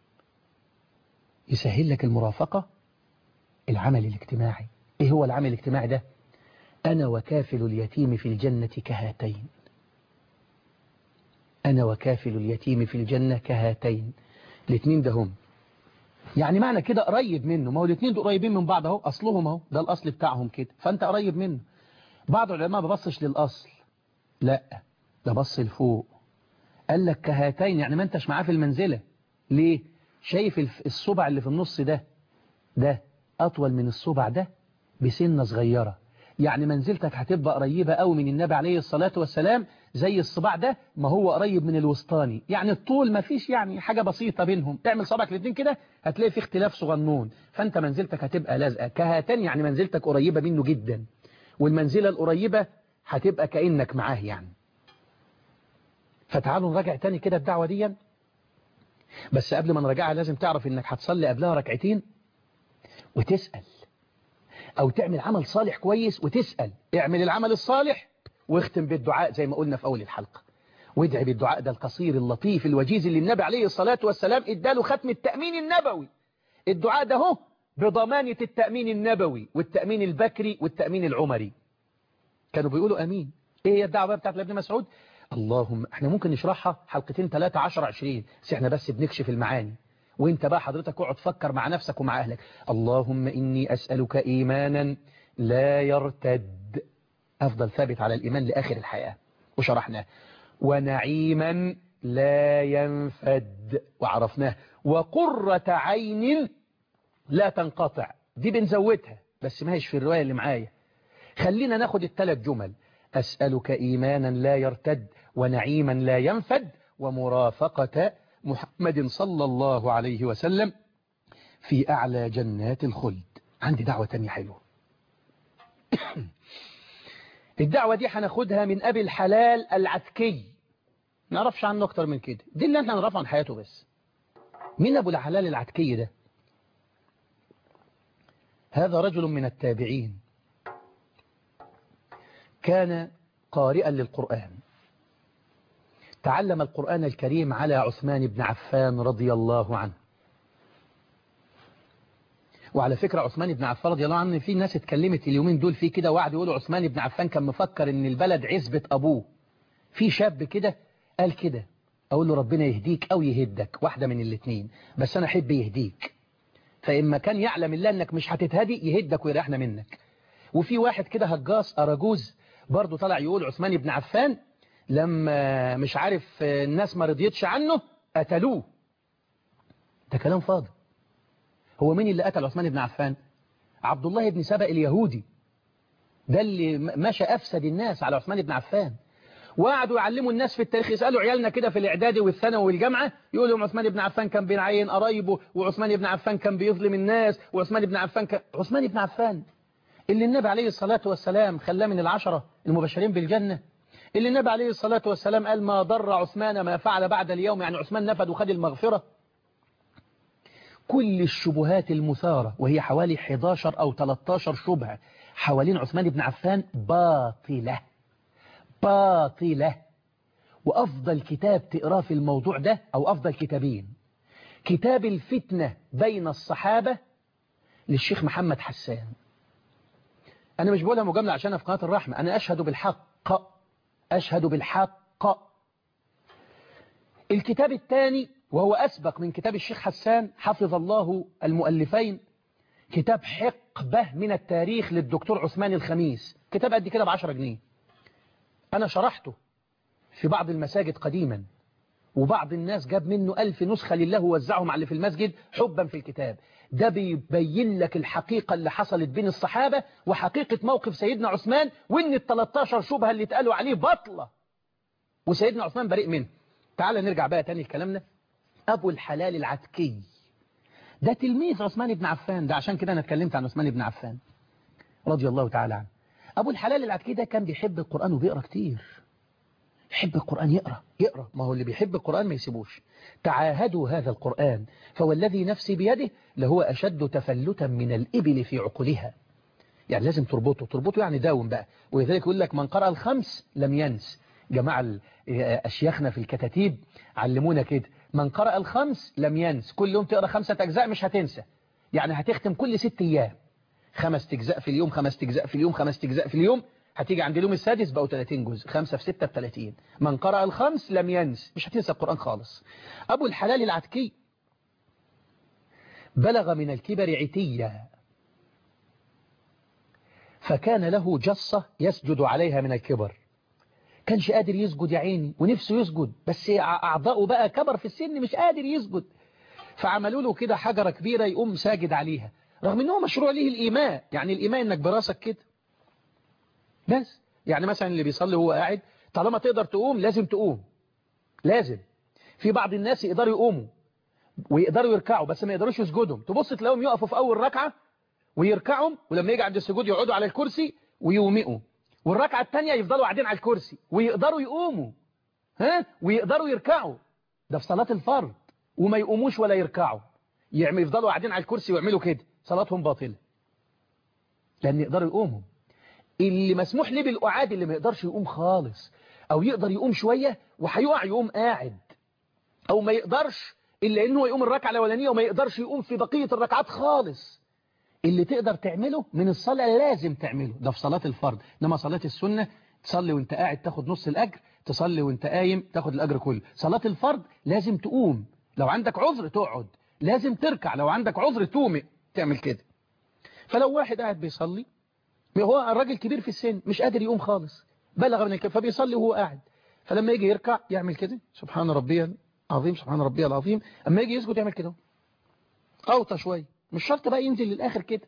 يسهل لك المرافقة العمل الاجتماعي. ايه هو العمل الاجتماعي ده؟ أنا وكافل اليتيم في الجنة كهاتين. أنا وكافل اليتيم في الجنة كهاتين. الاثنين ده هم، يعني معنى كده قريب منه، ما هو الاثنين دول قريبين من بعض اهو، أصلهم اهو، ده الأصل بتاعهم كده، فأنت قريب منه. بعض العلماء ما بصش للأصل، لا ده بص لفوق، قال لك كهاتين، يعني ما انتش معاه في المنزلة. ليه؟ شايف الصبع اللي في النص ده أطول من الصبع ده بسنة صغيرة، يعني منزلتك هتبقى قريبة قوي من النبي عليه الصلاة والسلام زي الصباع ده ما هو قريب من الوسطاني، يعني الطول ما فيش يعني حاجة بسيطة بينهم، تعمل صبعك الاثنين كده هتلاقي في اختلاف صغنون، فانت منزلتك هتبقى لازقة كهاتين، يعني منزلتك قريبة منه جدا، والمنزلة القريبة هتبقى كأنك معاه يعني. فتعالوا نراجع تاني كده الدعوة دي، بس قبل ما نراجعها لازم تعرف انك هتصلي قبلها ركعتين وتسأل، او تعمل عمل صالح كويس وتسأل. اعمل العمل الصالح واختم بالدعاء زي ما قلنا في اول الحلقة، وادعي بالدعاء ده القصير اللطيف الوجيز اللي النبي عليه الصلاة والسلام اداله ختم التأمين النبوي. الدعاء ده هو بضمانة التأمين النبوي والتأمين البكري والتأمين العمري، كانوا بيقولوا امين. ايه هي الدعوة بتاعت ابن مسعود؟ اللهم، احنا ممكن نشرحها حلقتين 3 10 20، بس احنا بس بنكشف المعاني، وانت بقى حضرتك اقعد فكر مع نفسك ومع اهلك. اللهم اني اسألك ايمانا لا يرتد، افضل ثابت على الايمان لاخر الحياة وشرحناه، ونعيما لا ينفد وعرفناه، وقرة عين لا تنقطع، دي بنزودها بس ما هيش في الرواية اللي معايا. خلينا ناخد الثلاث جمل: أسألك إيمانا لا يرتد، ونعيما لا ينفد، ومرافقة محمد صلى الله عليه وسلم في أعلى جنات الخلد. عندي دعوة تانية حلوة. الدعوة دي هناخدها من أبي الحلال العتكي، نعرفش عنه أكتر من كده، دي اللي احنا نعرفه عن حياته بس. مين أبو الحلال العتكي ده؟ هذا رجل من التابعين، كان قارئا للقرآن، تعلم القرآن الكريم على عثمان بن عفان رضي الله عنه، وعلى فكرة عثمان بن عفان رضي الله عنه في ناس اتكلمت اليومين دول فيه كده وقعدوا يقولوا عثمان بن عفان كان مفكر ان البلد عزبة ابوه. في شاب كده قال كده، اقول له ربنا يهديك او يهدك، واحدة من الاثنين، بس انا احب يهديك، فاما كان يعلم الله انك مش هتتهدي يهدك ويريحنا منك. وفي واحد كده هجاص اراجوز برضه طلع يقول عثمان بن عفان لما مش عارف الناس ما رضيتش عنه قتلوه. ده كلام فاضي. هو مين اللي قتل عثمان بن عفان؟ عبد الله بن سبأ اليهودي، ده اللي مشى أفسد الناس على عثمان بن عفان. وقعدوا يعلموا الناس في التاريخ، يسألوا عيالنا كده في الإعدادي والثانوي والجامعة، يقولوا عثمان بن عفان كان بيعين قرايبه، وعثمان بن عفان كان بيظلم الناس، وعثمان بن عفان عثمان بن عفان اللي النبي عليه الصلاة والسلام خلاه من العشرة المبشرين بالجنة، اللي النبي عليه الصلاة والسلام قال ما ضر عثمان ما فعل بعد اليوم، يعني عثمان نفد وخد المغفرة. كل الشبهات المثارة وهي حوالي 11 أو 13 شبهة حوالين عثمان بن عفان باطلة باطلة. وأفضل كتاب تقراه في الموضوع ده أو أفضل كتابين، كتاب الفتنة بين الصحابة للشيخ محمد حسان. أنا مش بقولها مجاملة عشان في قناة الرحمة، أنا أشهد بالحق، أشهد بالحق. الكتاب الثاني وهو أسبق من كتاب الشيخ حسان حفظ الله المؤلفين، كتاب حقبة من التاريخ للدكتور عثمان الخميس، كتاب قد كده ب10 جنيه. أنا شرحته في بعض المساجد قديما، وبعض الناس جاب منه 1000 نسخة لله ووزعهم على اللي في المسجد حبا في الكتاب. ده بيبين لك الحقيقة اللي حصلت بين الصحابة وحقيقة موقف سيدنا عثمان، وإن ال13 شبهة اللي اتقالوا عليه بطلة وسيدنا عثمان بريء منه. تعال نرجع بقى تاني لكلامنا. أبو الحلال العتكي ده تلميذ عثمان بن عفان، ده عشان كده أنا اتكلمت عن عثمان بن عفان رضي الله تعالى عنه. أبو الحلال العتكي ده كان بيحب القرآن وبيقرأ كتير، يحب القرآن، يقرأ، ما هو اللي بيحب القرآن ما يسيبوش. تعاهدوا هذا القرآن فوالذي نفسي بيده لهو أشد تفلتا من الإبل في عقلها. يعني لازم تربطه يعني داوم بقى. ولذلك يقول لك من قرأ الخمس لم ينس. جماعة أشياخنا في الكتاتيب علمونا كده، من قرأ الخمس لم ينس، كل يوم تقرأ 5 أجزاء مش هتنسى. يعني هتختم كل 6 أيام 5 أجزاء في اليوم، 5 أجزاء في اليوم، 5 أجزاء في اليوم، هتيجي عند اليوم السادس بقوا 30 جزء، 5 في 6 ب30. من قرأ الخمس لم ينس، مش هتنسى القرآن خالص. أبو الحلال العتكي بلغ من الكبر عتيا، فكان له جصة يسجد عليها من الكبر، كانش قادر يسجد يا عيني، ونفسه يسجد بس أعضاؤه بقى كبر في السن مش قادر يسجد. فعملوا له كده حجرة كبيرة يقوم ساجد عليها، رغم أنه مشروع ليه الإيماء. يعني الإيماء أنك براسك كده بس. يعني مثلا اللي بيصلي هو قاعد، طالما تقدر تقوم لازم تقوم، لازم. في بعض الناس يقدروا يقوموا ويقدروا يركعوا بس ما يقدروش يسجدوا، تبص تلاقيهم يقفوا في أول ركعة ويركعوا، ولما يجي عند السجود يقعدوا على الكرسي ويومئوا، والركعة الثانية يفضلوا قاعدين على الكرسي ويقدروا يقوموا ويقدروا يركعوا. ده في صلاة الفرض، وما يقوموش ولا يركعوا، يفضلوا قاعدين على الكرسي ويعملوا كده، صلاتهم باطلة لأن يقدروا يقوموا. اللي مسموح ليه بالقعاد اللي ما يقدرش يقوم خالص، أو يقدر يقوم شوية وهيقع يقوم قاعد، أو ما يقدرش إلا إنه يقوم الركعة الأولانية وما يقدرش يقوم في بقية الركعات خالص. اللي تقدر تعمله من الصلاة لازم تعمله، ده في صلاة الفرض. إنما صلاة السنة تصلي وانت قاعد تاخد نص الأجر، تصلي وانت قايم تاخد الأجر كله. صلاة الفرض لازم تقوم، لو عندك عذر تقعد، لازم تركع، لو عندك عذر تومئ تعمل كده. فلو واحد قاعد بيصلي، هو الراجل كبير في السن مش قادر يقوم خالص، بلغ من الكفر فبيصلي وهو قاعد، فلما يجي يركع يعمل كده سبحان ربي العظيم سبحان ربي العظيم، اما يجي يسجد يعمل كده اوطى شويه، مش شرط بقى ينزل للاخر كده.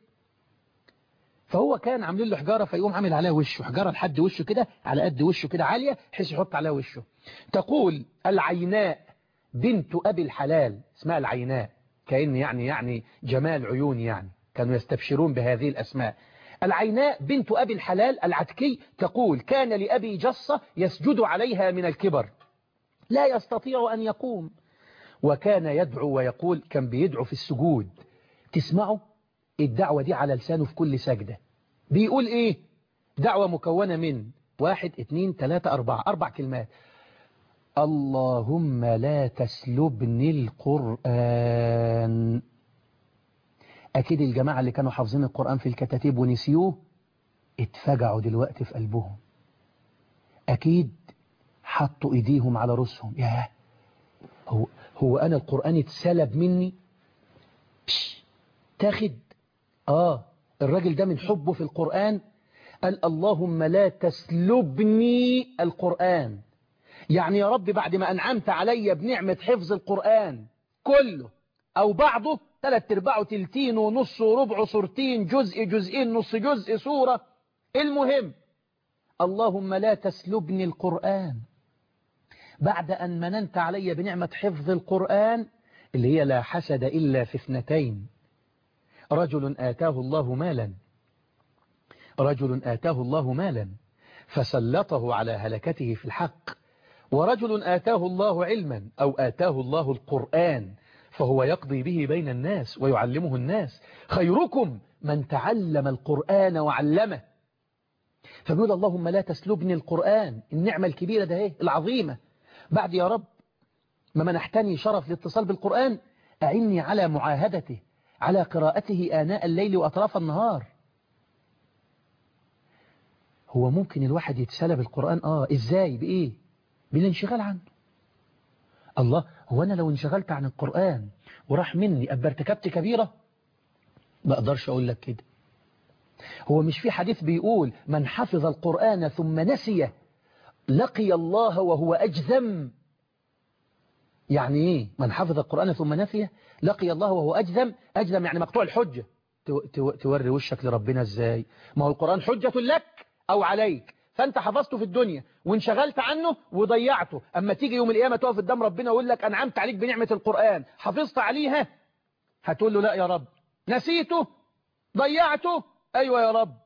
فهو كان عاملين له حجاره فيقوم عامل عليها وشه، حجاره لحد وشه كده على قد وشه كده عاليه بحيث يحط عليها وشه. تقول العيناء بنت ابي الحلال، اسمها العيناء كأن يعني جمال عيون، يعني كانوا يستبشرون بهذه الاسماء. العيناء بنت أبي الحلال العتكي تقول كان لأبي جصة يسجد عليها من الكبر، لا يستطيع أن يقوم، وكان يدعو ويقول، كان بيدعو في السجود. تسمعوا الدعوة دي على لسانه في كل سجدة، بيقول إيه؟ دعوة مكونة من 1 2 3 4 كلمات: اللهم لا تسلبني القرآن، أكيد الجماعة اللي كانوا حافظين القرآن في الكتاتيب ونسيوه اتفجعوا دلوقتي في قلبهم. أكيد حطوا إيديهم على رؤوسهم، ياه هو أنا القرآن اتسلب مني؟ تاخد الراجل ده من حبه في القرآن قال اللهم لا تسلبني القرآن. يعني يا رب بعد ما أنعمت علي بنعمة حفظ القرآن كله أو بعضه 3/4 تلتين ونص وربع صورتين جزء جزئين نص جزء سورة، المهم اللهم لا تسلبني القرآن بعد أن مننت علي بنعمة حفظ القرآن اللي هي لا حسد إلا في 2: رجل آتاه الله مالا فسلطه على هلكته في الحق، ورجل آتاه الله علما أو آتاه الله القرآن فهو يقضي به بين الناس ويعلمه الناس، خيركم من تعلم القرآن وعلمه. فبيقول اللهم لا تسلبني القرآن، النعمة الكبيرة ده العظيمة، بعد يا رب ما منحتني شرف الاتصال بالقرآن أعني على معاهدته، على قراءته آناء الليل وأطراف النهار. هو ممكن الواحد يتسلب القرآن؟ إزاي؟ بإيه؟ بالانشغال عنه. الله، هو أنا لو انشغلت عن القرآن وراح مني أبقى ارتكبت كبيرة؟ ما أقدرش أقول لك كده. هو مش في حديث بيقول من حفظ القرآن ثم نسيه لقي الله وهو أجذم؟ يعني إيه من حفظ القرآن ثم نسيه لقي الله وهو أجذم؟ أجذم يعني مقطوع الحجة. توري وشك لربنا إزاي؟ ما هو القرآن حجة لك أو عليك، فأنت حفظته في الدنيا وانشغلت عنه وضيعته، أما تيجي يوم القيامة تقف قدام ربنا ويقول لك أنعمت عليك بنعمة القرآن حفظت عليها، هتقول له لا يا رب نسيته ضيعته. أيوة يا رب.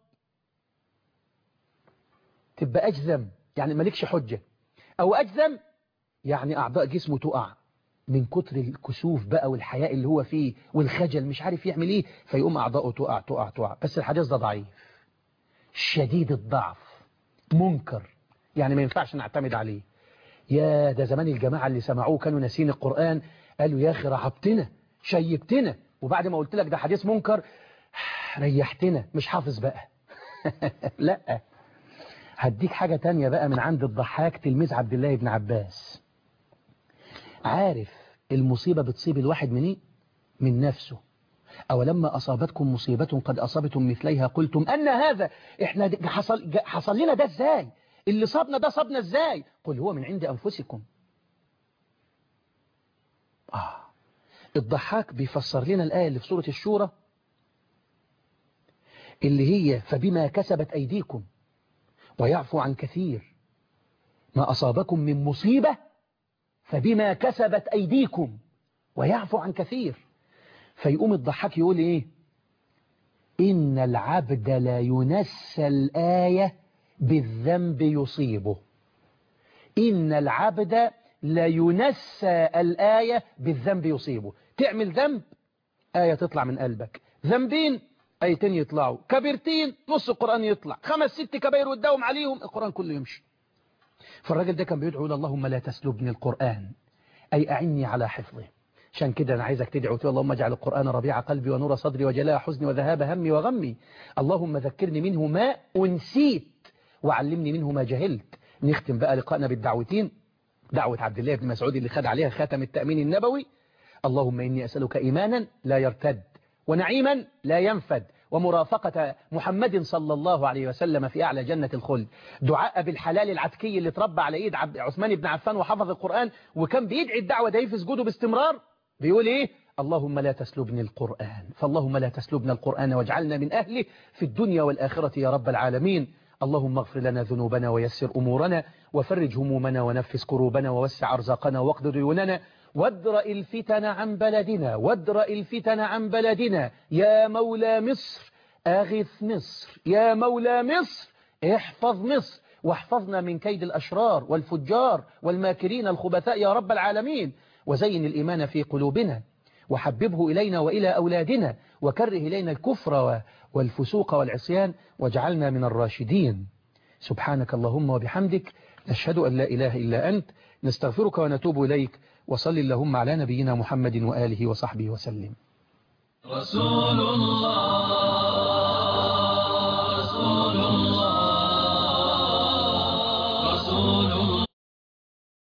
تبقى أجزم يعني مالكش حجة، أو أجزم يعني أعضاء جسمه تقع من كتر الكسوف بقى والحياء اللي هو فيه والخجل، مش عارف يعمل إيه، فيقوم أعضاءه تقع. بس الحديث ده ضعيف شديد الضعف منكر، يعني ما ينفعش نعتمد عليه. يا ده زمان الجماعة اللي سمعوه كانوا ناسين القرآن قالوا يا أخي رعبتنا شيبتنا، وبعد ما قلت لك ده حديث منكر ريحتنا مش حافظ بقى. لا، هديك حاجة تانية بقى من عند الضحاك تلميذ عبد الله بن عباس. عارف المصيبة بتصيب الواحد من ايه؟ من نفسه. أولما أصابتكم مصيبة قد أصابتم مثليها قلتم أن هذا، إحنا حصل لنا ده إزاي؟ اللي صابنا ده صابنا إزاي؟ قل هو من عند أنفسكم. الضحاك بيفسر لنا الآية اللي في سورة الشورى اللي هي فبما كسبت أيديكم ويعفو عن كثير، ما أصابكم من مصيبة فبما كسبت أيديكم ويعفو عن كثير. فيقوم الضحاك يقول إيه؟ إن العبد لا ينسى الآية بالذنب يصيبه. إن العبد لا ينسى الآية بالذنب يصيبه. تعمل ذنب آية تطلع من قلبك، ذنبين آيتين يطلعوا، كبيرتين نص القرآن يطلع، 5 6 كباير وتداوم عليهم القرآن كله يمشي. فالراجل ده كان بيدعو اللهم لا تسلبني القرآن، أي أعني على حفظه. عشان كده أنا عايزك تدعو تقول اللهم اجعل القرآن ربيع قلبي ونور صدري وجلاء حزني وذهاب همي وغمي. اللهم ذكرني منه ما أنسيت وعلمني منه ما جهلت. نختم بقى لقائنا بالدعوتين. دعوة عبد الله بن مسعود اللي خد عليها خاتم التأمين النبوي: اللهم إني أسألك إيمانا لا يرتد ونعيما لا ينفد ومرافقة محمد صلى الله عليه وسلم في أعلى جنة الخلد. دعاء بالحلال العتكي اللي تربى على إيد عثمان بن عفان وحفظ القرآن وكان بيدعي الدعوة دي في سجوده باستمرار، بيقول إيه؟ اللهم لا تسلبني القرآن، فاللهم لا تسلبنا القرآن واجعلنا من أهله في الدنيا والآخرة يا رب العالمين. اللهم اغفر لنا ذنوبنا ويسر أمورنا وفرج همومنا ونفس كروبنا ووسع أرزاقنا واقض ديوننا وادرأ الفتن عن بلدنا، وادرأ الفتن عن بلدنا. يا مولى مصر أغث مصر، يا مولى مصر احفظ مصر، واحفظنا من كيد الأشرار والفجار والماكرين الخبثاء يا رب العالمين. وزين الإيمان في قلوبنا وحببه إلينا وإلى أولادنا وكره إلينا الكفر والفسوق والعصيان واجعلنا من الراشدين. سبحانك اللهم وبحمدك نشهد أن لا إله إلا أنت نستغفرك ونتوب إليك. وصل اللهم على نبينا محمد وآله وصحبه وسلم. رسول الله